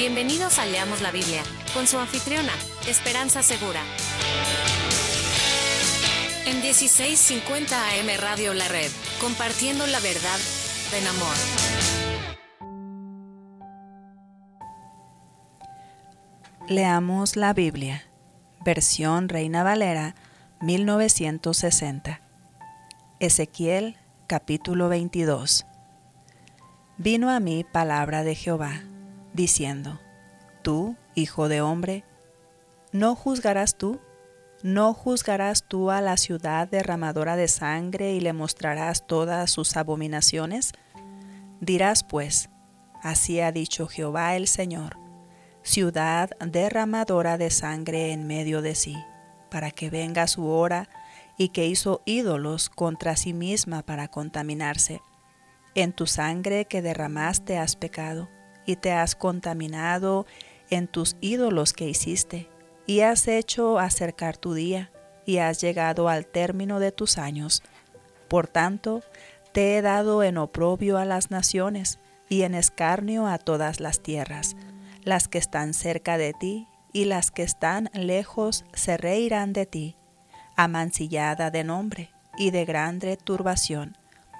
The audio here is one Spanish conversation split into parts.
Bienvenidos a Leamos la Biblia, con su anfitriona, Esperanza Segura. En 1650 AM Radio La Red, compartiendo la verdad en amor. Leamos la Biblia, versión Reina Valera, 1960. Ezequiel, capítulo 22. Vino a mí palabra de Jehová, diciendo: Tú, hijo de hombre, ¿no juzgarás tú? ¿No juzgarás tú a la ciudad derramadora de sangre y le mostrarás todas sus abominaciones? Dirás pues: Así ha dicho Jehová el Señor, ciudad derramadora de sangre en medio de sí, para que venga su hora, y que hizo ídolos contra sí misma para contaminarse. En tu sangre que derramaste has pecado, y te has contaminado en tus ídolos que hiciste, y has hecho acercar tu día, y has llegado al término de tus años. Por tanto, te he dado en oprobio a las naciones, y en escarnio a todas las tierras. Las que están cerca de ti, y las que están lejos se reirán de ti, amancillada de nombre, y de grande turbación.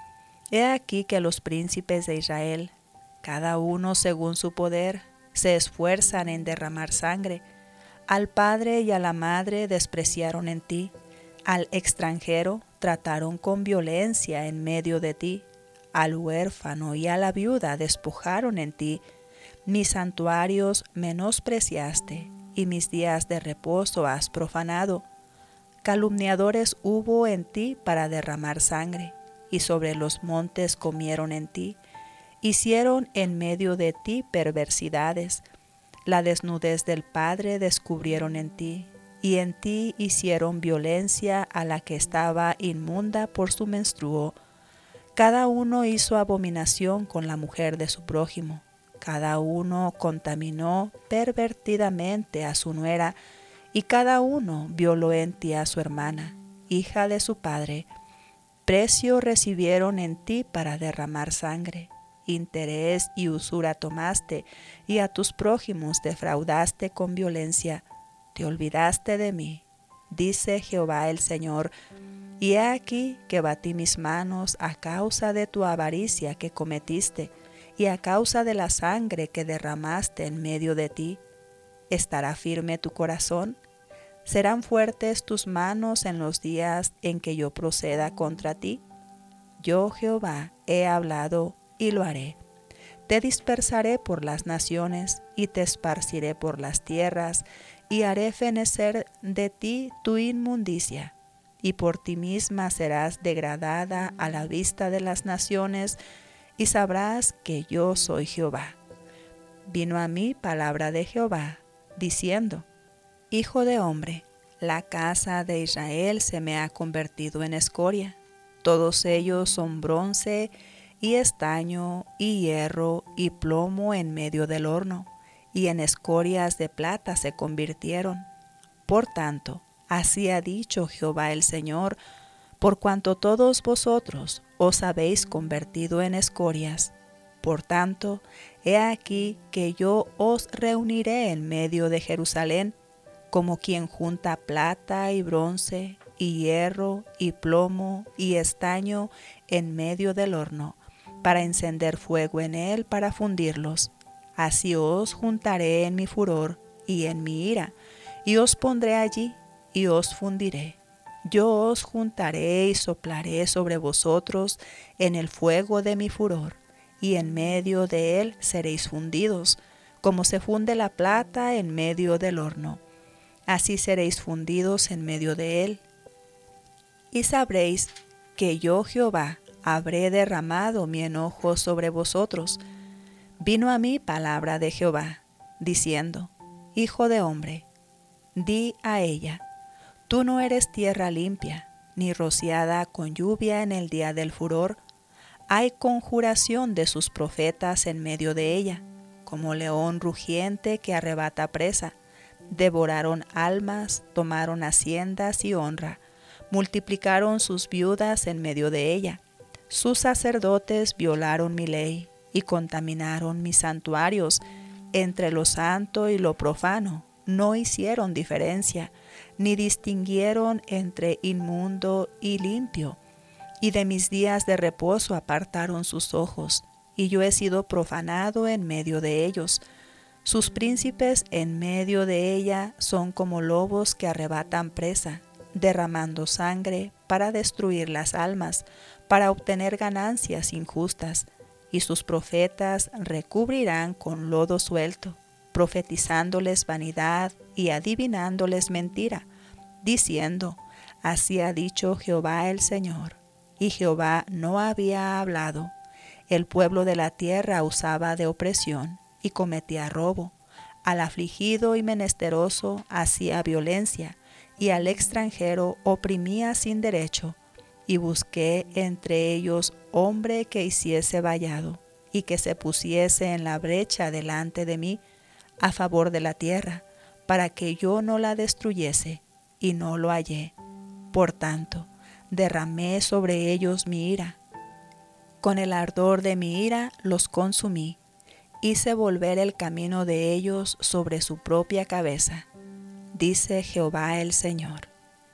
He aquí que los príncipes de Israel, cada uno según su poder, se esfuerzan en derramar sangre. Al padre y a la madre despreciaron en ti, al extranjero trataron con violencia en medio de ti, al huérfano y a la viuda despojaron en ti. Mis santuarios menospreciaste, y mis días de reposo has profanado. Calumniadores hubo en ti para derramar sangre, y sobre los montes comieron en ti. Hicieron en medio de ti perversidades. La desnudez del Padre descubrieron en ti, y en ti hicieron violencia a la que estaba inmunda por su menstruo. Cada uno hizo abominación con la mujer de su prójimo. Cada uno contaminó pervertidamente a su nuera, y cada uno violó en ti a su hermana, hija de su padre. Precio recibieron en ti para derramar sangre. Interés y usura tomaste, y a tus prójimos defraudaste con violencia. Te olvidaste de mí, dice Jehová el Señor. Y he aquí que batí mis manos a causa de tu avaricia que cometiste, y a causa de la sangre que derramaste en medio de ti. ¿Estará firme tu corazón? ¿Serán fuertes tus manos en los días en que yo proceda contra ti? Yo, Jehová, he hablado y lo haré. Te dispersaré por las naciones, y te esparciré por las tierras, y haré fenecer de ti tu inmundicia, y por ti misma serás degradada a la vista de las naciones, y sabrás que yo soy Jehová. Vino a mí palabra de Jehová, diciendo: Hijo de hombre, la casa de Israel se me ha convertido en escoria. Todos ellos son bronce y estaño y hierro y plomo en medio del horno, y en escorias de plata se convirtieron. Por tanto, así ha dicho Jehová el Señor: por cuanto todos vosotros os habéis convertido en escorias, por tanto, he aquí que yo os reuniré en medio de Jerusalén, como quien junta plata y bronce, y hierro, y plomo, y estaño en medio del horno, para encender fuego en él para fundirlos. Así os juntaré en mi furor y en mi ira, y os pondré allí, y os fundiré. Yo os juntaré y soplaré sobre vosotros en el fuego de mi furor, y en medio de él seréis fundidos, como se funde la plata en medio del horno. Así seréis fundidos en medio de él. Y sabréis que yo, Jehová, habré derramado mi enojo sobre vosotros. Vino a mí palabra de Jehová, diciendo: Hijo de hombre, di a ella: Tú no eres tierra limpia, ni rociada con lluvia en el día del furor. Hay conjuración de sus profetas en medio de ella, como león rugiente que arrebata presa. Devoraron almas, tomaron haciendas y honra, multiplicaron sus viudas en medio de ella. Sus sacerdotes violaron mi ley y contaminaron mis santuarios, Entre lo santo y lo profano no hicieron diferencia, ni distinguieron entre inmundo y limpio. Y de mis días de reposo apartaron sus ojos, y yo he sido profanado en medio de ellos. Sus príncipes en medio de ella son como lobos que arrebatan presa, derramando sangre para destruir las almas, para obtener ganancias injustas. Y sus profetas recubrirán con lodo suelto, profetizándoles vanidad y adivinándoles mentira, diciendo: así ha dicho Jehová el Señor. Y Jehová no había hablado. El pueblo de la tierra usaba de opresión y cometía robo. Al afligido y menesteroso hacía violencia, y al extranjero oprimía sin derecho. Y busqué entre ellos hombre que hiciese vallado, y que se pusiese en la brecha delante de mí, a favor de la tierra, para que yo no la destruyese, y no lo hallé. Por tanto, derramé sobre ellos mi ira. Con el ardor de mi ira los consumí. Hice volver el camino de ellos sobre su propia cabeza, dice Jehová el Señor.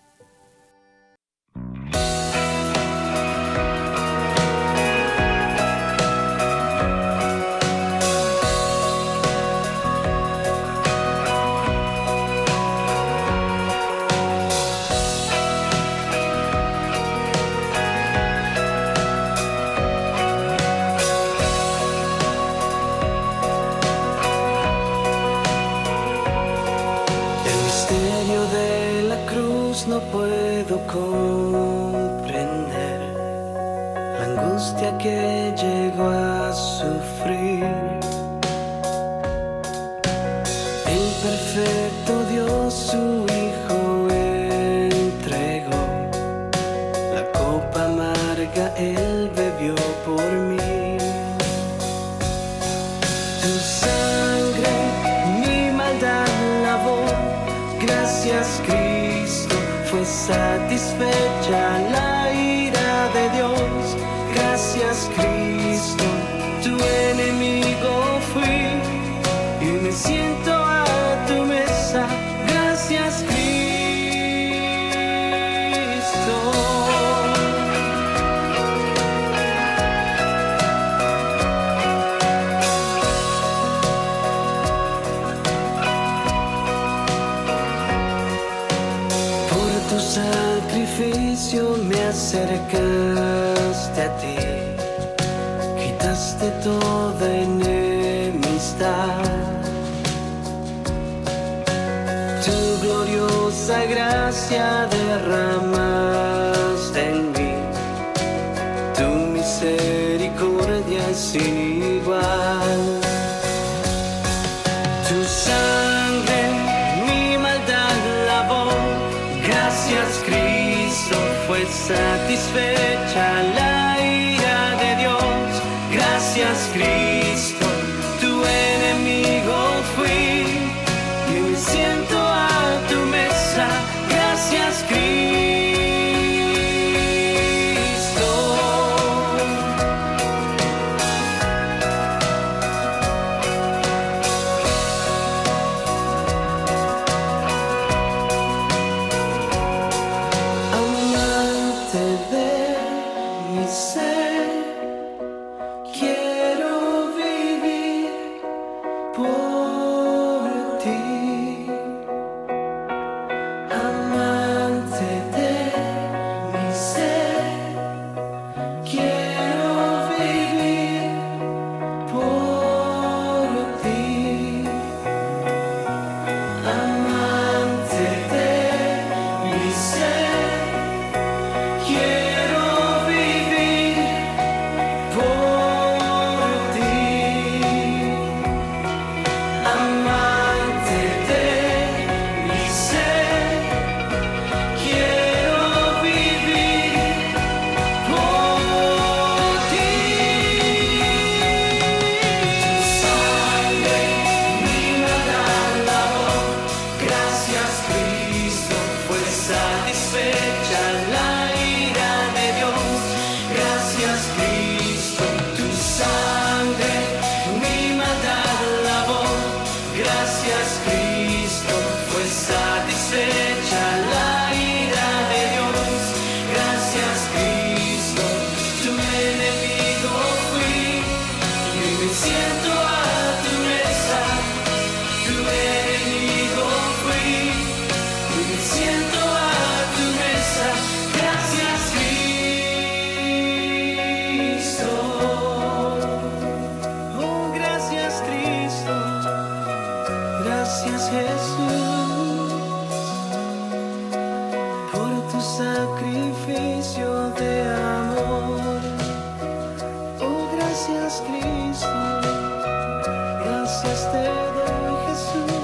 No puedo comprender la angustia que llegó a sufrir. El perfecto Dios su Hijo entregó, la copa amarga Él bebió por mí. Tu sangre mi maldad lavó, gracias Cristo. Fue satisfecha la ira de Dios, gracias Cristo. Tu enemigo fui y me siento a tu mesa, gracias Cristo. Tu sacrificio me acercaste a ti, quitaste toda enemistad. Tu gloriosa gracia derramaste en mí, tu misericordia es sin igual. Tu sangre mi maldad lavó, gracias Cristo. Fue satisfecha la ira de Dios, gracias Cristo. Tu enemigo fui y me siento a tu mesa, gracias Cristo. Cristo, tu sangre mi maldad lavó. gracias Cristo, fue satisfecha la ira de Dios. Gracias Cristo, tu enemigo fui y hoy me siento a tu mesa. Tu enemigo fui y hoy me siento a tu mesa. Gracias Cristo. Oh, gracias Cristo. Gracias Jesús por tu sacrificio de amor. Oh, gracias Cristo, gracias te doy Jesús.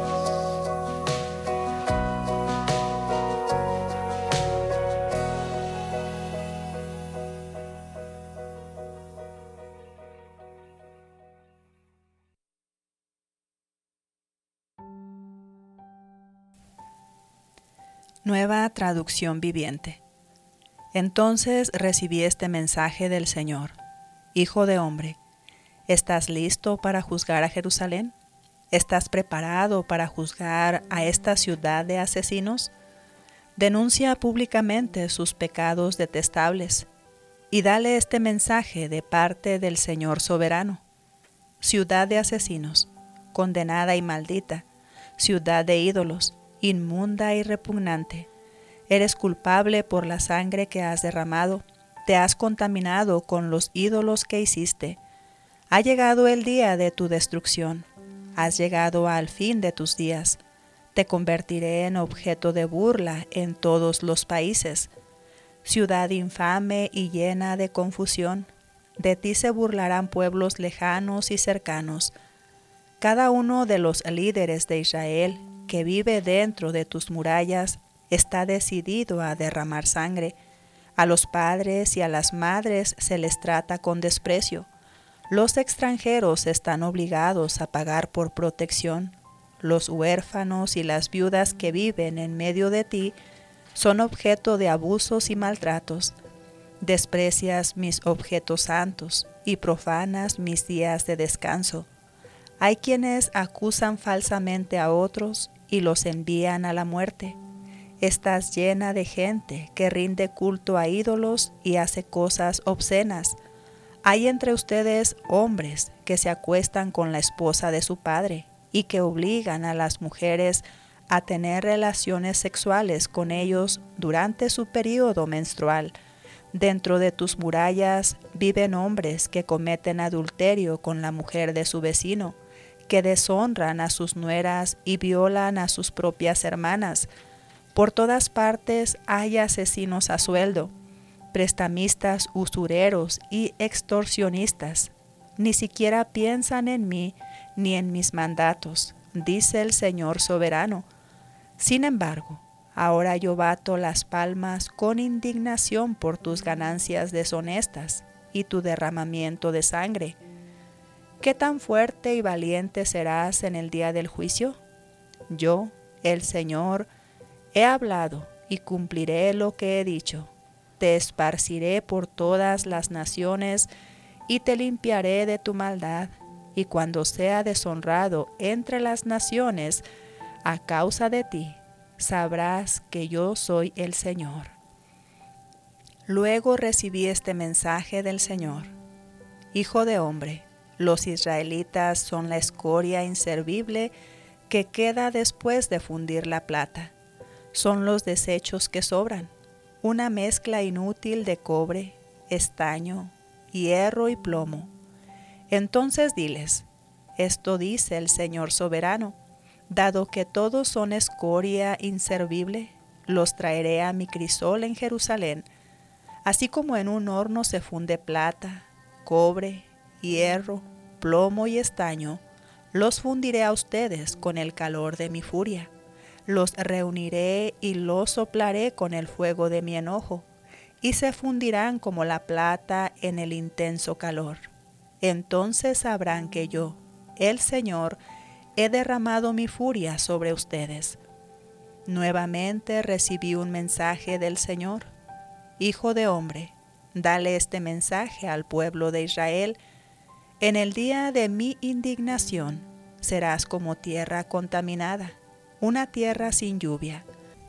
Nueva traducción viviente. Entonces recibí este mensaje del Señor. Hijo de hombre, ¿estás listo para juzgar a Jerusalén? ¿Estás preparado para juzgar a esta ciudad de asesinos? Denuncia públicamente sus pecados detestables y dale este mensaje de parte del Señor soberano. Ciudad de asesinos, condenada y maldita, ciudad de ídolos, inmunda y repugnante. Eres culpable por la sangre que has derramado, te has contaminado con los ídolos que hiciste. Ha llegado el día de tu destrucción, has llegado al fin de tus días. Te convertiré en objeto de burla en todos los países. Ciudad infame y llena de confusión, de ti se burlarán pueblos lejanos y cercanos. Cada uno de los líderes de Israel que vive dentro de tus murallas está decidido a derramar sangre. A los padres y a las madres se les trata con desprecio. Los extranjeros están obligados a pagar por protección. Los huérfanos y las viudas que viven en medio de ti son objeto de abusos y maltratos. Desprecias mis objetos santos y profanas mis días de descanso. Hay quienes acusan falsamente a otros y los envían a la muerte. Estás llena de gente que rinde culto a ídolos y hace cosas obscenas. Hay entre ustedes hombres que se acuestan con la esposa de su padre y que obligan a las mujeres a tener relaciones sexuales con ellos durante su periodo menstrual. Dentro de tus murallas viven hombres que cometen adulterio con la mujer de su vecino, que deshonran a sus nueras y violan a sus propias hermanas. Por todas partes hay asesinos a sueldo, prestamistas usureros y extorsionistas. Ni siquiera piensan en mí ni en mis mandatos, dice el Señor soberano. Sin embargo, ahora yo bato las palmas con indignación por tus ganancias deshonestas y tu derramamiento de sangre. ¿Qué tan fuerte y valiente serás en el día del juicio? Yo, el Señor, he hablado y cumpliré lo que he dicho. Te esparciré por todas las naciones y te limpiaré de tu maldad. Y cuando sea deshonrado entre las naciones a causa de ti, sabrás que yo soy el Señor. Luego recibí este mensaje del Señor. Hijo de hombre, los israelitas son la escoria inservible que queda después de fundir la plata. Son los desechos que sobran, una mezcla inútil de cobre, estaño, hierro y plomo. Entonces diles, esto dice el Señor soberano, dado que todos son escoria inservible, los traeré a mi crisol en Jerusalén, así como en un horno se funde plata, cobre, hierro, plomo y estaño, los fundiré a ustedes con el calor de mi furia. Los reuniré y los soplaré con el fuego de mi enojo, y se fundirán como la plata en el intenso calor. Entonces sabrán que yo, el Señor, he derramado mi furia sobre ustedes. Nuevamente recibí un mensaje del Señor. Hijo de hombre, dale este mensaje al pueblo de Israel. En el día de mi indignación, serás como tierra contaminada, una tierra sin lluvia.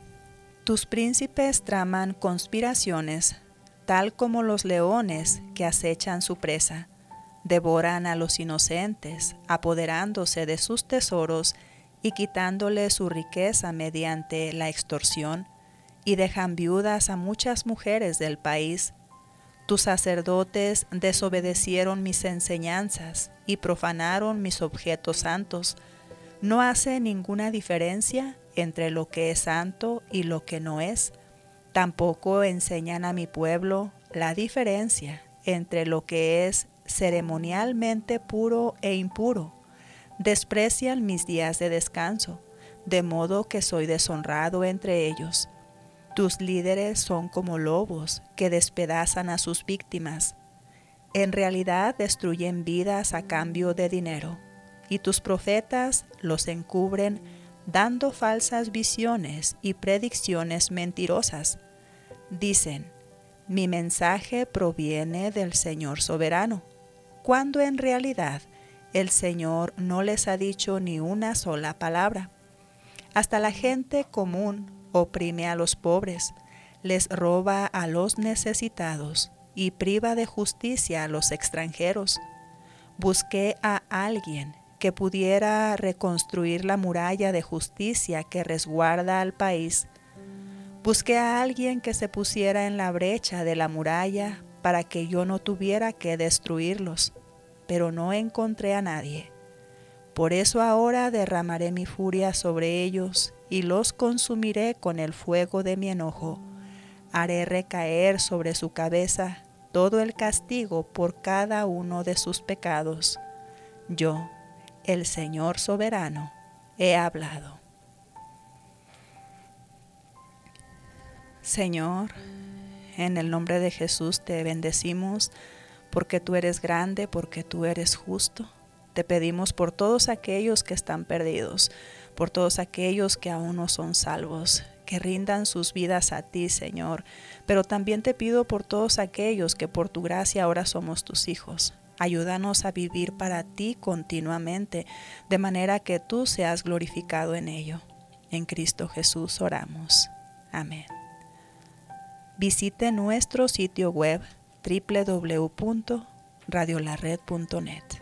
Tus príncipes traman conspiraciones, tal como los leones que acechan su presa. Devoran a los inocentes, apoderándose de sus tesoros y quitándole su riqueza mediante la extorsión, y dejan viudas a muchas mujeres del país. Tus sacerdotes desobedecieron mis enseñanzas y profanaron mis objetos santos. No hace ninguna diferencia entre lo que es santo y lo que no es. Tampoco enseñan a mi pueblo la diferencia entre lo que es ceremonialmente puro e impuro. Desprecian mis días de descanso, de modo que soy deshonrado entre ellos. Tus líderes son como lobos que despedazan a sus víctimas. En realidad destruyen vidas a cambio de dinero, y tus profetas los encubren dando falsas visiones y predicciones mentirosas. Dicen: mi mensaje proviene del Señor soberano, cuando en realidad el Señor no les ha dicho ni una sola palabra. Hasta la gente común oprime a los pobres, les roba a los necesitados y priva de justicia a los extranjeros. Busqué a alguien que pudiera reconstruir la muralla de justicia que resguarda al país. Busqué a alguien que se pusiera en la brecha de la muralla para que yo no tuviera que destruirlos, pero no encontré a nadie. Por eso ahora derramaré mi furia sobre ellos y los consumiré con el fuego de mi enojo. Haré recaer sobre su cabeza todo el castigo por cada uno de sus pecados. Yo, el Señor soberano, he hablado. Señor, en el nombre de Jesús te bendecimos porque tú eres grande, porque tú eres justo. Te pedimos por todos aquellos que están perdidos, por todos aquellos que aún no son salvos, que rindan sus vidas a ti, Señor. Pero también te pido por todos aquellos que por tu gracia ahora somos tus hijos. Ayúdanos a vivir para ti continuamente, de manera que tú seas glorificado en ello. En Cristo Jesús oramos. Amén. Visite nuestro sitio web www.radiolared.net.